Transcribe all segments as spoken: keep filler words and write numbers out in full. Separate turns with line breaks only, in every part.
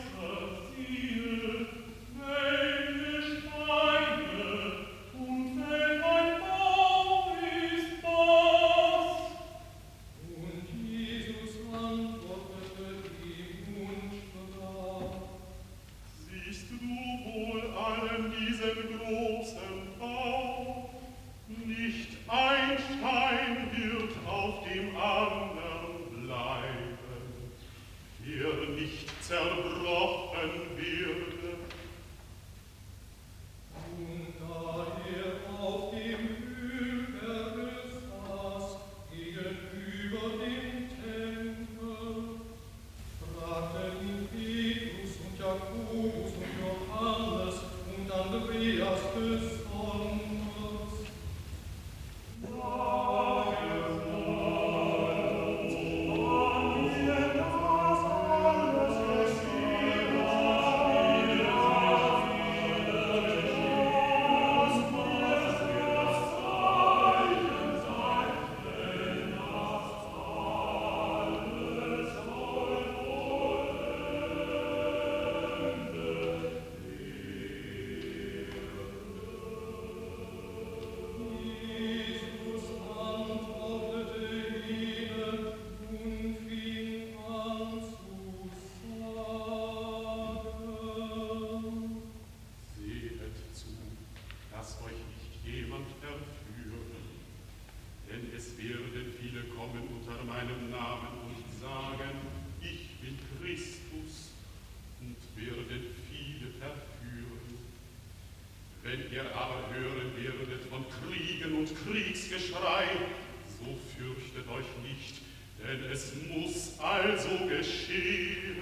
Wenn ihr aber hören werdet von Kriegen und Kriegsgeschrei, so fürchtet euch nicht, denn es muss also geschehen.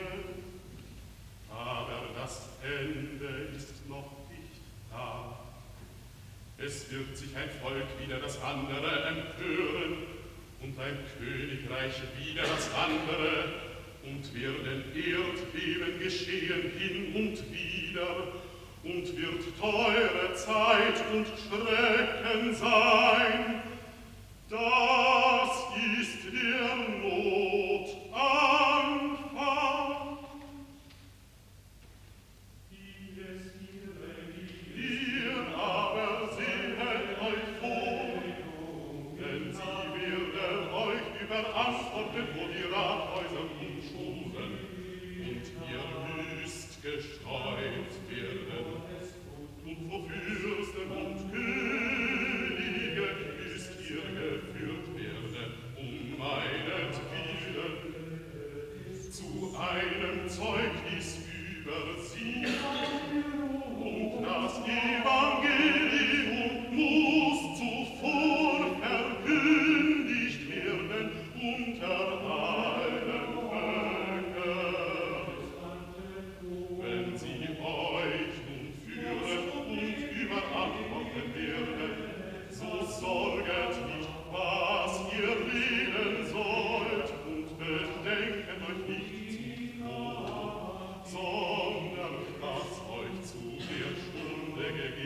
Aber das Ende ist noch nicht da. Es wird sich ein Volk wider das andere empören und ein Königreich wider das andere, und werden Erdbeben geschehen hin und wieder, und wird teure Zeit und Schrecken sein. Das ist der Not Anfang. Ihr aber sehet euch vor, denn sie werden euch überantworten, wo die Rathäuser umschuren, und ihr müsst gestreut werden. Und wo Fürsten und Könige müsst ihr geführt werden, um meinetwillen, zu einem Zeugnis über sie. Und das Evangelium muss zuvor verkündigt werden unter allen Völkern. Wenn sie euch nun führen und überantworten werden, so sorget nicht, was ihr reden sollt, und bedenket euch nicht zu tun, sondern was euch zu der Stunde gegeben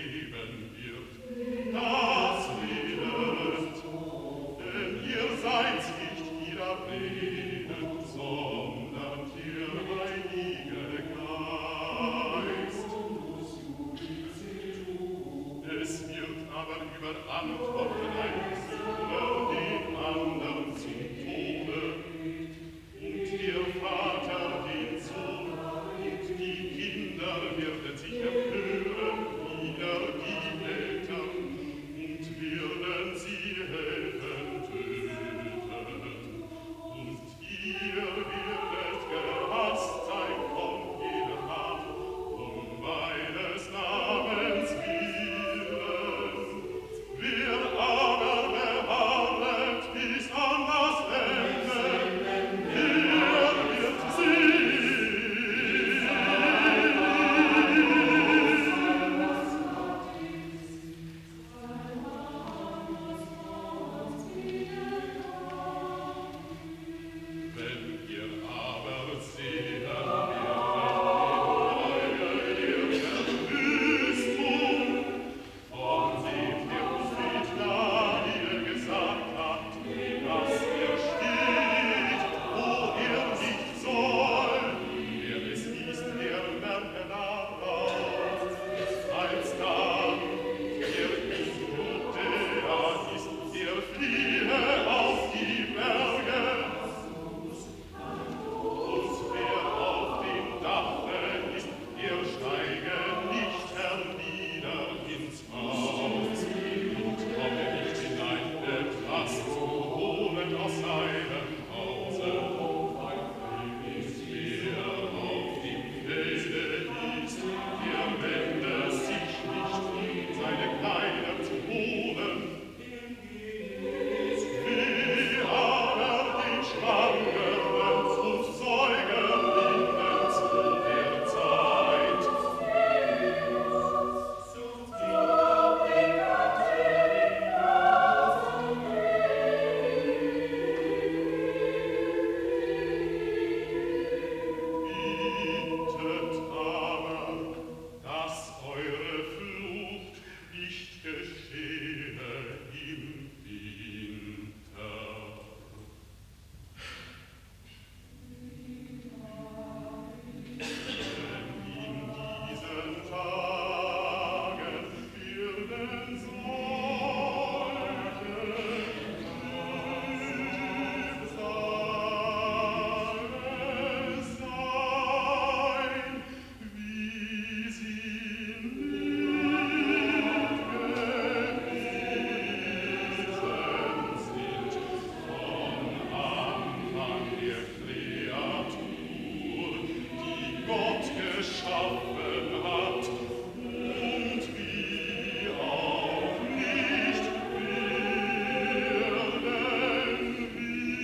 geschaffen hat und wie auch nicht werden wird.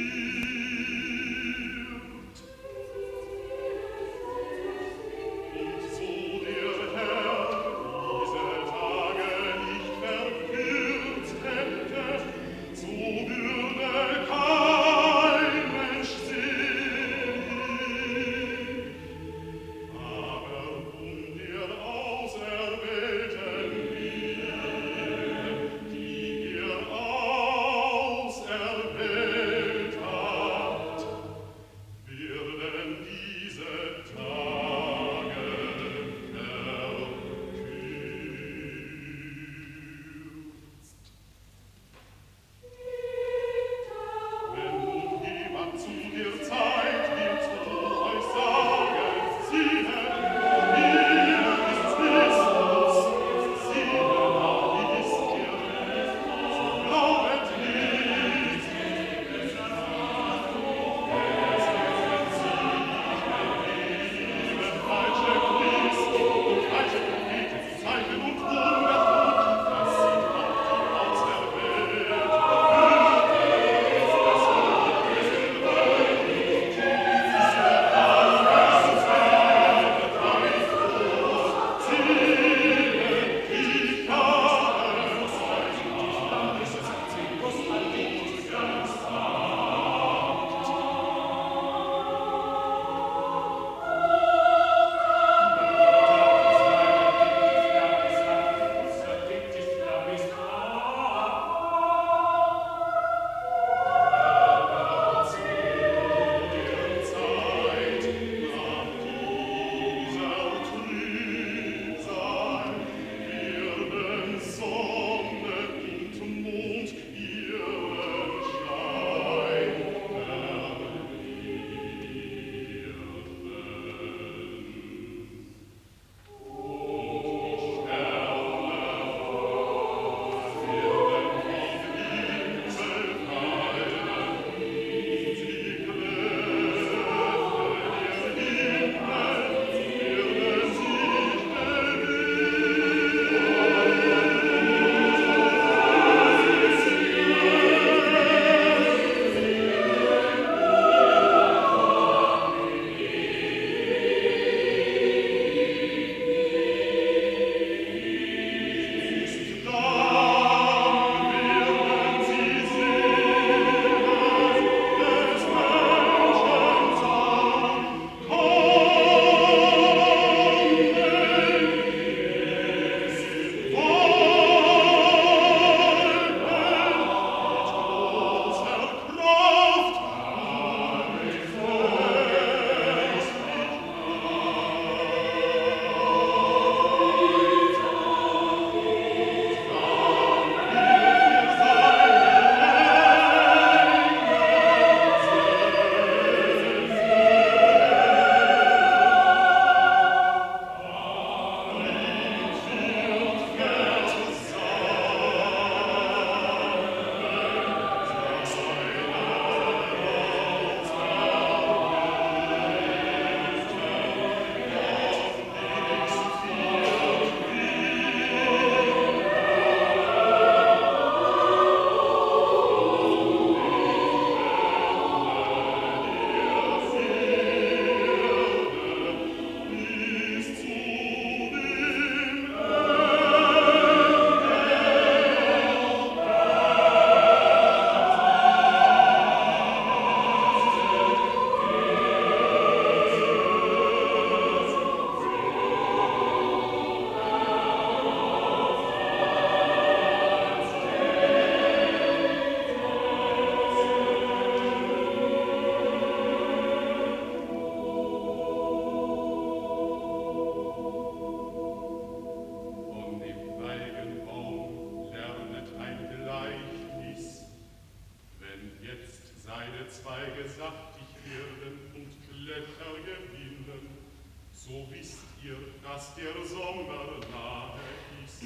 Und so der Herr diese Tage nicht verkürzt hätte, so würde kein Mensch sehen. Aber um der auserwählten Liebe, die er auserwählt hat, werden diese Tage verkürzt. Wenn nun jemand zu der Zeit wird zu euch sagen, siehe, hier ist Christus, siehe, da ist er, so glaubet nicht. Es werden sich erheben falsche Christen und falsche Propheten zu Zeichen und Wunder tun, das sind auch die Auserwählten. Zweige saftig werden und Blätter gewinnen, so wisst ihr, dass der Sommer nahe ist.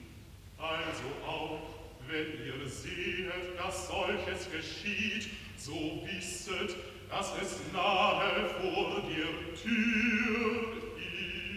Also auch, wenn ihr sehet, dass solches geschieht, so wisset, dass es nahe vor der Tür ist.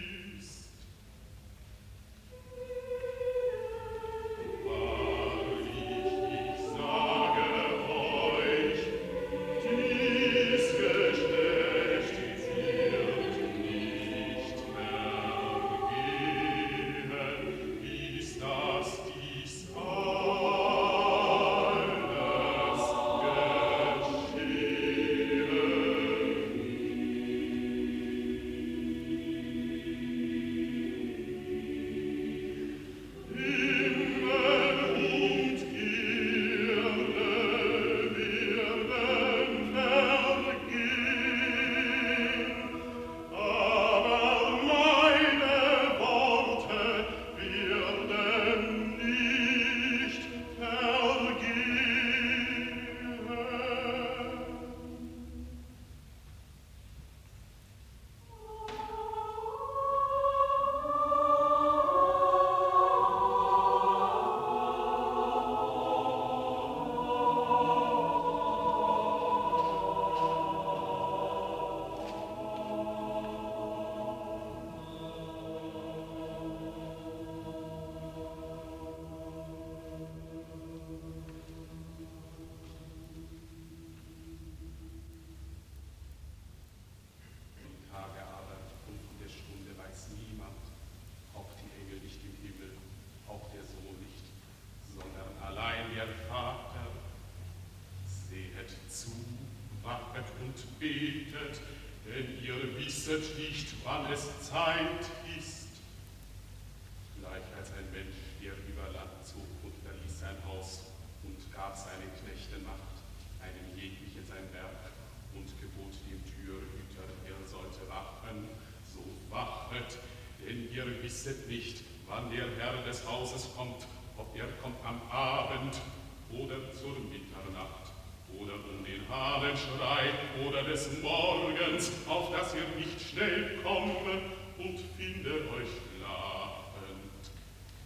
betet, denn ihr wisset nicht, wann es Zeit ist. Gleich als ein Mensch, der über Land zog und verließ sein Haus und gab seinen Knechten Macht, einem jeglichen sein Werk, und gebot dem Türhüter, er sollte wachen, so wachet, denn ihr wisset nicht, wann der Herr des Hauses kommt, ob er kommt am Abend oder zur Mitternacht, oder um den Abendschrei oder des Morgens, auf dass ihr nicht schnell komme und finde euch schlafend.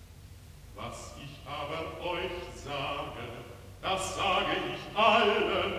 Was ich aber euch sage, das sage ich allen,